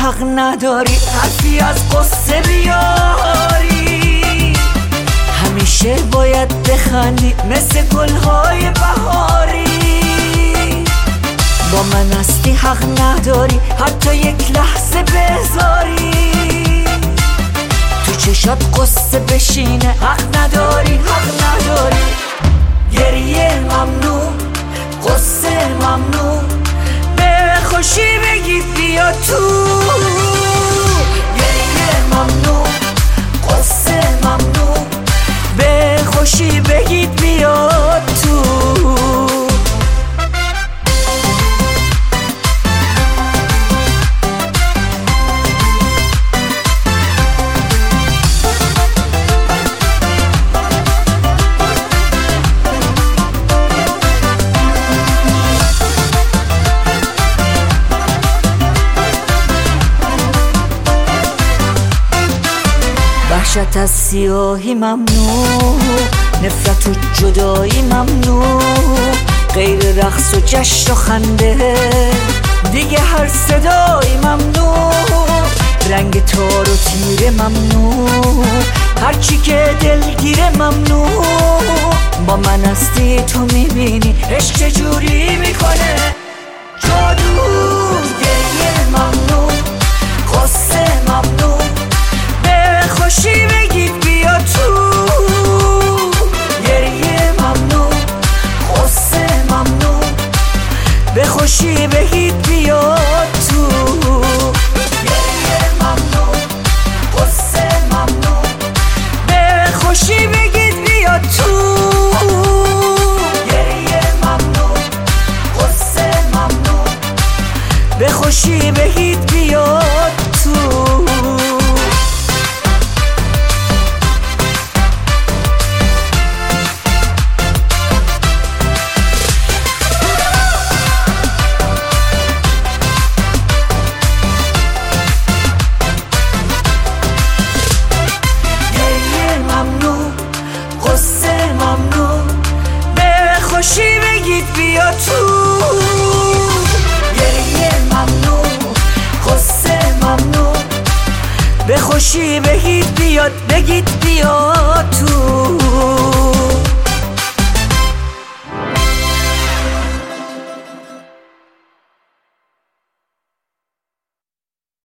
حق نداری حرفی از قصه بیاری، همیشه باید بخندی مثل گلهای بهاری. با من هستی حق نداری حتی یک لحظه بذاری، تو چشات قصه بشینه حق نداری حق نداری. گریه ممنوع قصه ممنوع، به خوشی بگید بیا تو. گریه ممنوع قصه ممنوع، به خوشی بگید بیا تو. وحشت از سیاهی ممنوع، نفرت و جدایی ممنوع، غیر رقص و جشن و خنده دیگه هر صدایی ممنوع. رنگ تار و تیره ممنوع، هرچی که دلگیره ممنوع. با من هستی تو میبینی عشق چجوری میکنه جادو. گریه ممنوع قصه ممنوع، به خوشی بگید بیا تو. گریه ممنوع قصه ممنوع، به خوشی بگید بیا تو. گریه ممنوع قصه ممنوع، به خوشی بگید بیا تو. گریه ممنوع قصه ممنوع، به خوشی بگید بیا تو. خوشی بگید بیا تو. گریه ممنوع قصه ممنوع، به خوشی بگید بیاد بگید بیا تو.